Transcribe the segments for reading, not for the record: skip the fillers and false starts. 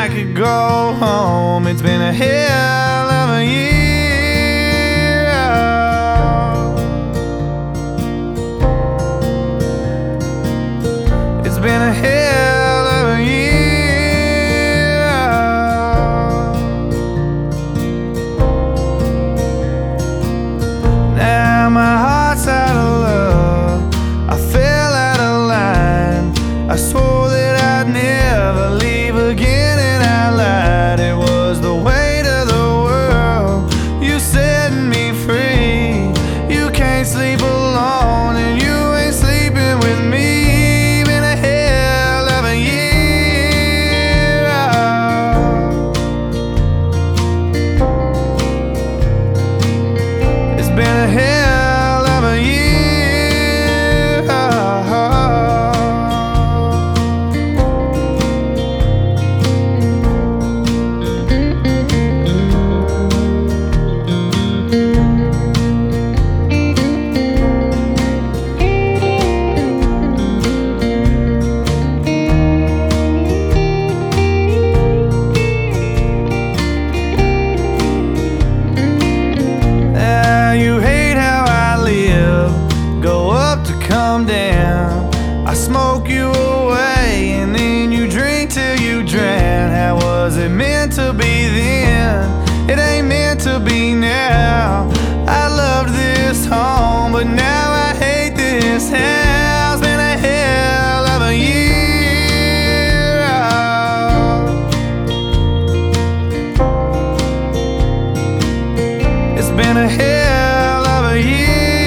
I could go home. It's been a hell of a year. It's been a hell of a year. Now my heart's out of love. I fell out of line. I swore that I'd never leave again, and I lied. It was the weight of the world. You set me free. You can't sleep alone, and you ain't sleeping with me. Been a hell of a year. It's been a hell of a year. You hate how I live, go up to come down. I smoke you away and then you drink till you drown. How was it meant to be then? It ain't meant to be now. I loved this home, but now I hate this house. Been a hell of a year. It's been a hell of a year.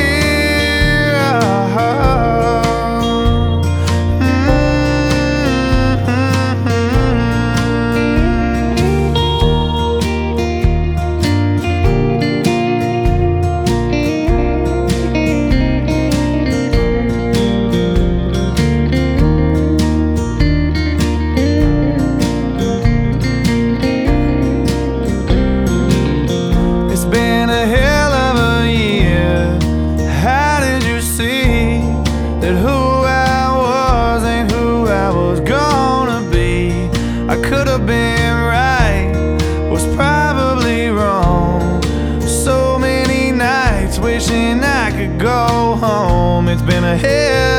It's been a hell of a year. How did you see that who I was ain't who I was gonna be? I could have been right, was probably wrong. So many nights wishing I could go home. It's been a hell